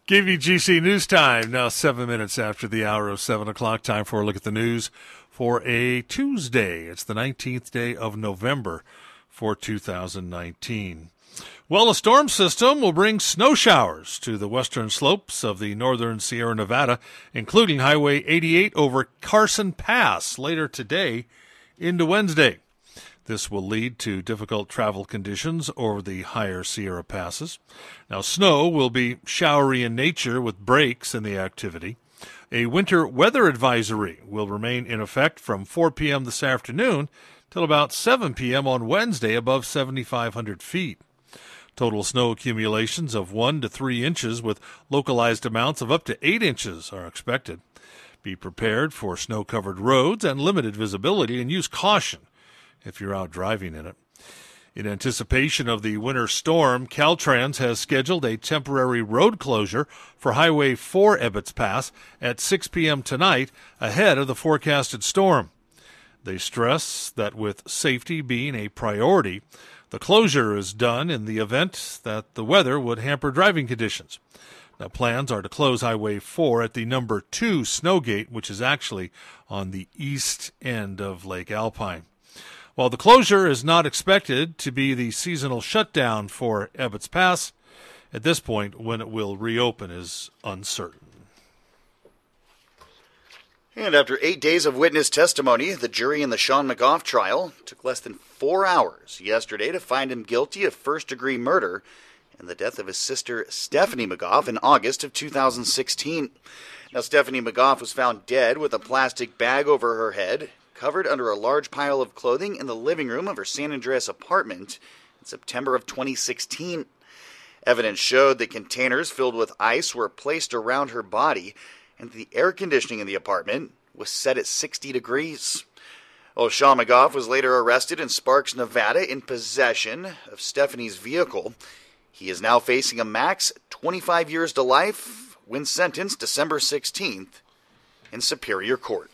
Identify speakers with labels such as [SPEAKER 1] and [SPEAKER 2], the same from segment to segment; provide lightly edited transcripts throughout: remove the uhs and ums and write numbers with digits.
[SPEAKER 1] KVGC News Time, now 7 minutes after the hour of 7 o'clock. Time for a look at the news for a Tuesday. It's the 19th day of November for 2019. Well, a storm system will bring snow showers to the western slopes of the northern Sierra Nevada, including Highway 88 over Carson Pass later today into Wednesday. This will lead to difficult travel conditions over the higher Sierra passes. Now, snow will be showery in nature with breaks in the activity. A winter weather advisory will remain in effect from 4 p.m. this afternoon till about 7 p.m. on Wednesday above 7,500 feet. Total snow accumulations of 1 to 3 inches with localized amounts of up to 8 inches are expected. Be prepared for snow-covered roads and limited visibility, and use caution if you're out driving in it. In anticipation of the winter storm, Caltrans has scheduled a temporary road closure for Highway 4 Ebbets Pass at 6 p.m. tonight ahead of the forecasted storm. They stress that with safety being a priority, the closure is done in the event that the weather would hamper driving conditions. Now, plans are to close Highway 4 at the number 2 snow gate, which is actually on the east end of Lake Alpine. While the closure is not expected to be the seasonal shutdown for Ebbets Pass, at this point, when it will reopen is uncertain.
[SPEAKER 2] And after 8 days of witness testimony, the jury in the Sean McGough trial took less than 4 hours yesterday to find him guilty of first-degree murder in the death of his sister Stephanie McGough in August of 2016. Now, Stephanie McGough was found dead with a plastic bag over her head, covered under a large pile of clothing in the living room of her San Andreas apartment in September of 2016. Evidence showed that containers filled with ice were placed around her body, and the air conditioning in the apartment was set at 60 degrees. Sean McGough was later arrested in Sparks, Nevada, in possession of Stephanie's vehicle. He is now facing a max 25 years to life when sentenced December 16th in Superior Court.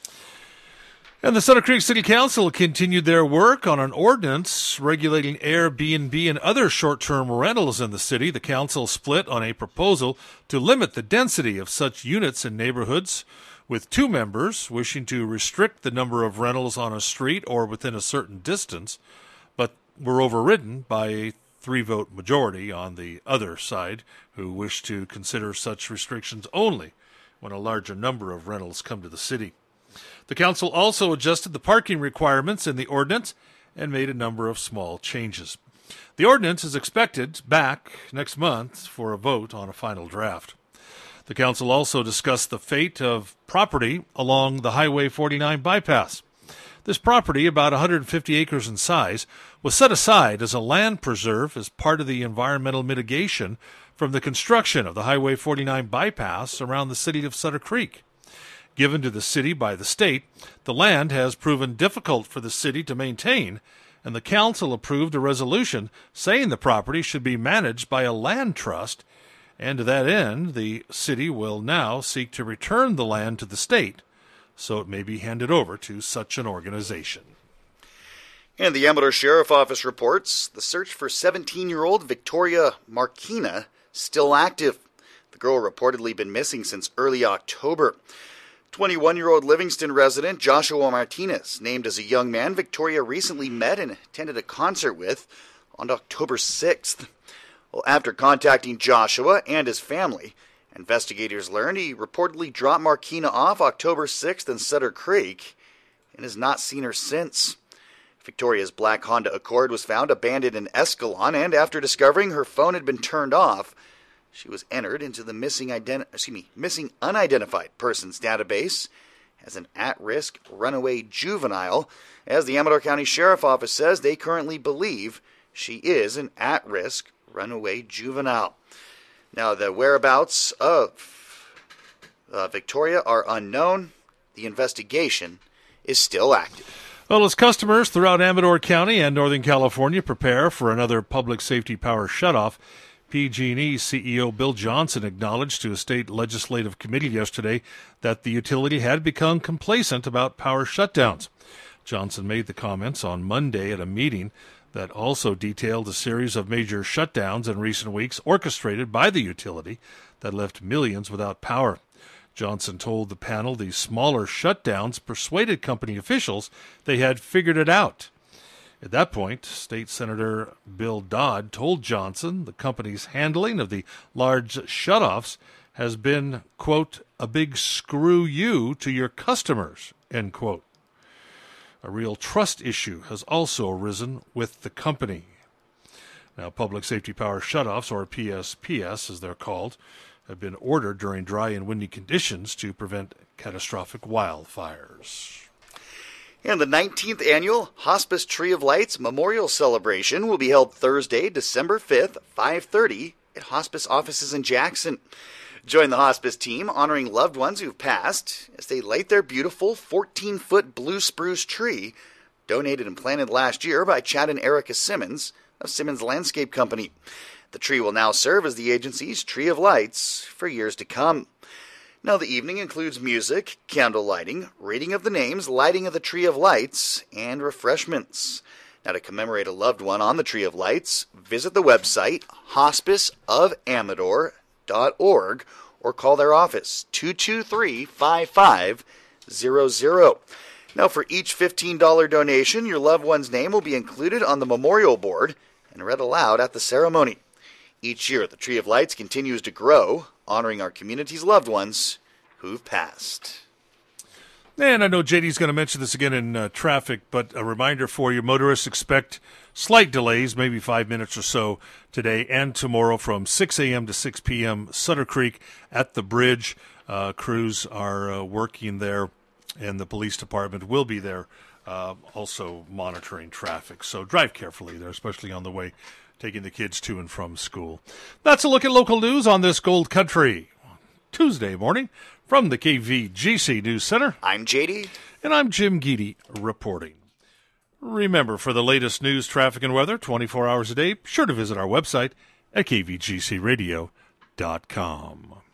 [SPEAKER 1] And the Sutter Creek City Council continued their work on an ordinance regulating Airbnb and other short-term rentals in the city. The council split on a proposal to limit the density of such units in neighborhoods, with 2 members wishing to restrict the number of rentals on a street or within a certain distance, but were overridden by a 3-vote majority on the other side, who wish to consider such restrictions only when a larger number of rentals come to the city. The council also adjusted the parking requirements in the ordinance and made a number of small changes. The ordinance is expected back next month for a vote on a final draft. The council also discussed the fate of property along the Highway 49 bypass. This property, about 150 acres in size, was set aside as a land preserve as part of the environmental mitigation from the construction of the Highway 49 bypass around the city of Sutter Creek. Given to the city by the state, the land has proven difficult for the city to maintain, and the council approved a resolution saying the property should be managed by a land trust, and to that end, the city will now seek to return the land to the state, so it may be handed over to such an organization.
[SPEAKER 2] And the Amador Sheriff Office reports the search for 17-year-old Victoria Marquina still active. The girl reportedly been missing since early October. 21-year-old Livingston resident Joshua Martinez, named as a young man Victoria recently met and attended a concert with on October 6th. Well, after contacting Joshua and his family, investigators learned he reportedly dropped Marquina off October 6th in Sutter Creek and has not seen her since. Victoria's black Honda Accord was found abandoned in Escalon, and after discovering her phone had been turned off, she was entered into the missing unidentified persons database as an at-risk runaway juvenile. As the Amador County Sheriff Office says, they currently believe she is an at-risk runaway juvenile. Now, the whereabouts of Victoria are unknown. The investigation is still active.
[SPEAKER 1] Well, as customers throughout Amador County and Northern California prepare for another public safety power shutoff, PG&E CEO Bill Johnson acknowledged to a state legislative committee yesterday that the utility had become complacent about power shutdowns. Johnson made the comments on Monday at a meeting that also detailed a series of major shutdowns in recent weeks orchestrated by the utility that left millions without power. Johnson told the panel the smaller shutdowns persuaded company officials they had figured it out. At that point, State Senator Bill Dodd told Johnson the company's handling of the large shutoffs has been, quote, a big screw you to your customers, end quote. A real trust issue has also arisen with the company. Now, public safety power shutoffs, or PSPS as they're called, have been ordered during dry and windy conditions to prevent catastrophic wildfires.
[SPEAKER 2] And the 19th annual Hospice Tree of Lights Memorial Celebration will be held Thursday, December 5th, 5:30 at hospice offices in Jackson. Join the hospice team honoring loved ones who've passed as they light their beautiful 14-foot blue spruce tree, donated and planted last year by Chad and Erica Simmons of Simmons Landscape Company. The tree will now serve as the agency's Tree of Lights for years to come. Now, the evening includes music, candle lighting, reading of the names, lighting of the Tree of Lights, and refreshments. Now, to commemorate a loved one on the Tree of Lights, visit the website hospiceofamador.org or call their office 223-5500. Now, for each $15 donation, your loved one's name will be included on the memorial board and read aloud at the ceremony. Each year, the Tree of Lights continues to grow, honoring our community's loved ones who've passed.
[SPEAKER 1] And I know JD's going to mention this again in traffic, but a reminder for you, motorists expect slight delays, maybe 5 minutes or so today and tomorrow from 6 a.m. to 6 p.m. Sutter Creek at the bridge. Crews are working there, and the police department will be there also monitoring traffic. So drive carefully there, especially on the way taking the kids to and from school. That's a look at local news on this Gold Country Tuesday morning from the KVGC News Center.
[SPEAKER 2] I'm JD.
[SPEAKER 1] And I'm Jim Geedy reporting. Remember, for the latest news, traffic, and weather 24 hours a day, be sure to visit our website at kvgcradio.com.